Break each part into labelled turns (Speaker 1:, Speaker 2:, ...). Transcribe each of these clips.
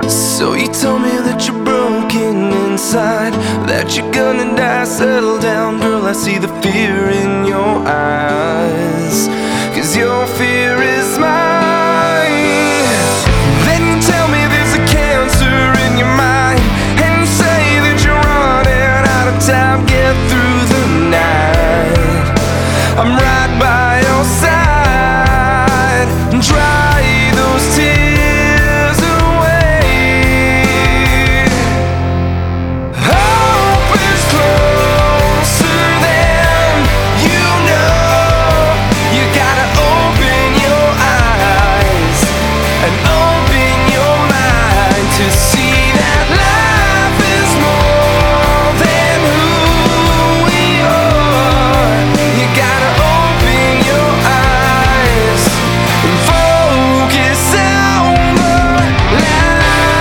Speaker 1: So you tell me that you're broken inside, that you're gonna die, settle down. Girl, I see the fear in your eyes, 'cause your fear is mine. Then you tell me there's a cancer in your mind, and you say that you're running out of time. Get through the night, I'm right by your side. Dry those tears away. Hope is closer than you know. You gotta open your eyes and open your mind to see that life is more than who we are. You gotta open your eyes and focus on the light.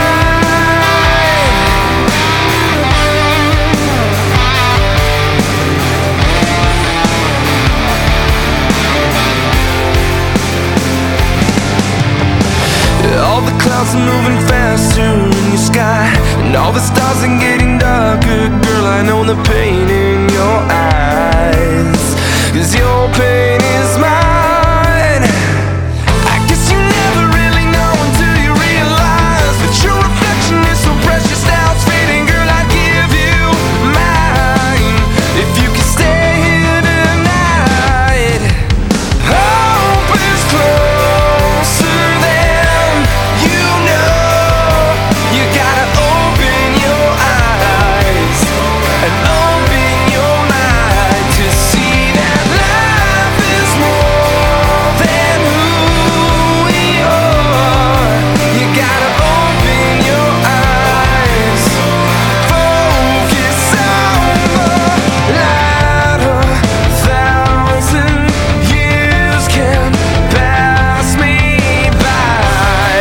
Speaker 1: All the clouds are moving faster in your sky, and all the stars are getting darker. Girl, I know the pain in your eyes, 'cause your pain is mine. I guess you never really know until you realize that your reflection is so precious, now it's fading. Girl, I'd give you mine if you could stay here tonight. Hope is closer than you know. You gotta open your eyes and open your mind to see that life is more than who we are. You gotta open your eyes, focus on the light. 1,000 years can pass me by.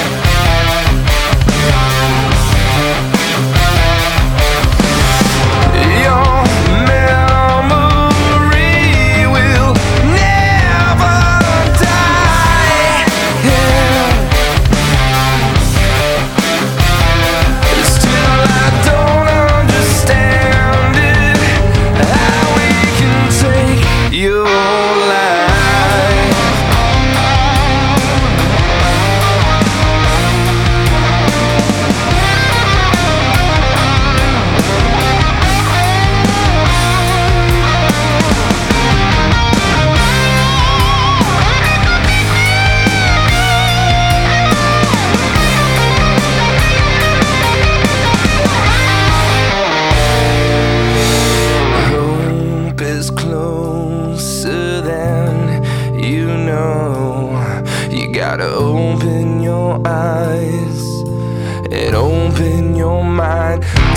Speaker 1: Your memory will never die. Still I don't understand it, how we can take your life. Hope is closer than you know. You gotta open your eyes and open your mind.